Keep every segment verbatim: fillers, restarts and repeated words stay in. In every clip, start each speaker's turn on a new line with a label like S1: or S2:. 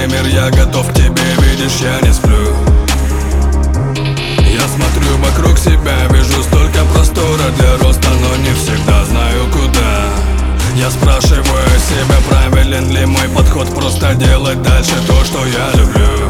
S1: тебе мир, я готов к тебе, видишь, я не сплю. Я смотрю вокруг себя, вижу столько простора для роста, но не всегда знаю куда. Я спрашиваю себя, правилен ли мой подход, просто делать дальше то, что я люблю.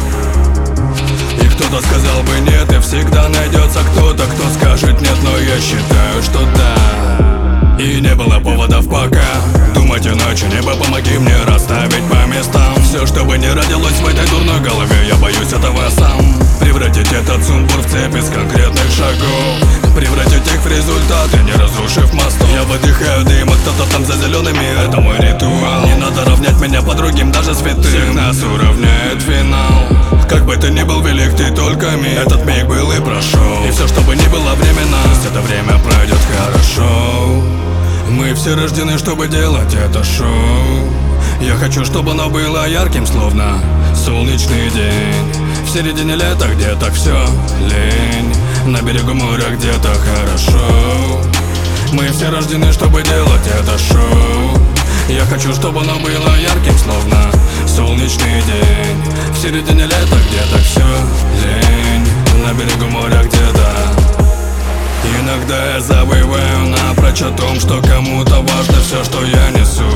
S1: И кто-то сказал бы нет, и всегда найдется кто-то, кто скажет нет, но я считаю, что да. И не было поводов пока думать иначе, небо, помоги мне расставить по местам все, чтобы не родилось в этой дурной голове, я боюсь этого сам. Превратить этот сумбур в цепь из конкретных шагов, превратить их в результаты, не разрушив мостов. Я выдыхаю дым, а кто-то там за зелеными, это мой ритуал. Не надо равнять меня по другим, даже святым. Всех нас уравняет финал. Как бы ты ни был велик, ты только миг. Этот миг был и прошел, и все, что бы ни было временно, пусть это время пройдет хорошо. Мы все рождены, чтобы делать это шоу. Я хочу, чтобы оно было ярким, словно солнечный день. В середине лета, где так все лень, на берегу моря где-то хорошо. Мы все рождены, чтобы делать это шоу. Я хочу, чтобы оно было ярким, словно солнечный день. В середине лета, где так все лень, на берегу моря где-то. Иногда я забываю напрочь о том, что кому-то важно все, что я несу.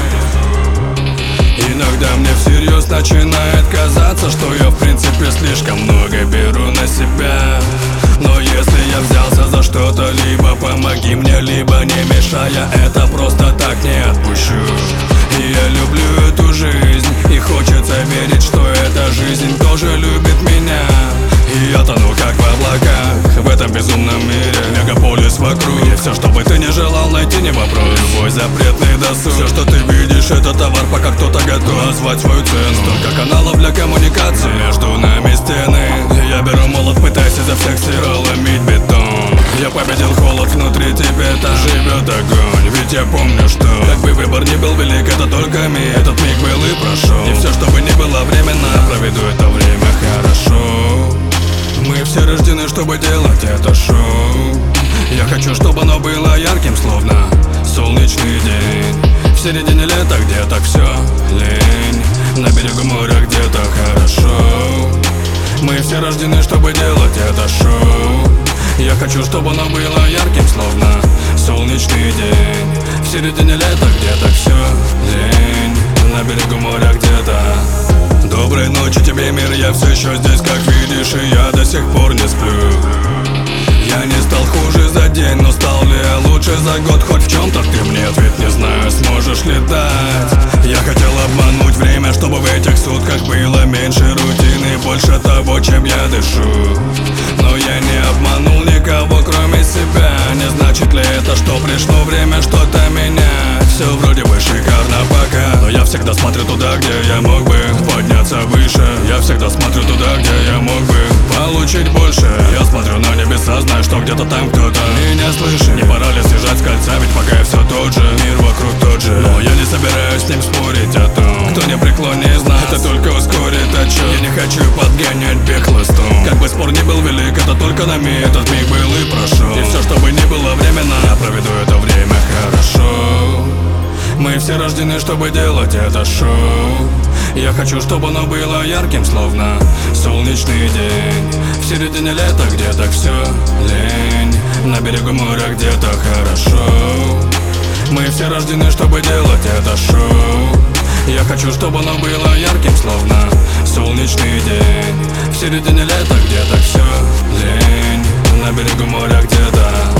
S1: Иногда мне всерьез начинает казаться, что я в принципе слишком много беру на себя. Но если я взялся за что-то, либо помоги мне, либо не мешая, это просто так не отпущу. И я люблю эту жизнь, и хочется верить, что эта жизнь тоже любит меня. И я тону как в облаках в этом безумном мире, мегаполис вокруг, где все, что бы ты не желал найти, не вопрос. Любой запретный досуг, все, что ты видишь, это товар, пока кто-то готов назвать свою цену. Столько каналов для коммуникации, между нами стены. Я беру молот, пытаюсь изо всех сил ломить бетон. Я победил холод, внутри тебя там живет огонь. Ведь я помню, что как бы выбор ни был велик, это только миг. Этот миг был и прошел, и все, что бы ни было временно, проведу это время хорошо. Мы все рождены, чтобы делать это шоу. Я хочу, чтобы оно было ярким, словно солнечный день. В середине лета, где так все лень, на берегу моря где-то хорошо. Мы все рождены, чтобы делать это шоу. Я хочу, чтобы оно было ярким, словно солнечный день. В середине лета, где так все лень, на берегу моря где-то. Доброй ночи тебе, мир, я все еще здесь, как видишь, и я до сих пор не сплю. Я не стал хуже за день, но стал ли я лучше за год? Хоть в чем-то ты мне ответ не знаю, сможешь ли дать. Я хотел обмануть время, чтобы в этих сутках было меньше рутины, больше того, чем я дышу. Но я не обманул никого, кроме себя. Не значит ли это, что пришло время что-то менять? Все вроде бы шикарно пока, но я всегда смотрю туда, где я мог бы подняться выше. Я всегда смотрю туда, где я мог бы получить больше. Я смотрю на небеса, знаю, что где-то там кто-то меня слышит. Не пора ли съезжать с кольца, ведь пока я все тот же, мир вокруг тот же. Но я не собираюсь с ним спорить о том, кто не преклонит нас, это только ускорит отчет. Я не хочу подгонять бег хлыстом. Как бы спор ни был велик, это только на миг. Этот миг был и прошел, и все, что бы ни было временно, я проведу это время хорошо. Мы все рождены, чтобы делать это шоу. Я хочу, чтобы оно было ярким, словно солнечный день. В середине лета, где так все лень, на берегу моря где-то хорошо. Мы все рождены, чтобы делать это шоу. Я хочу, чтобы оно было ярким, словно солнечный день. В середине лета, где так все лень, на берегу моря где-то.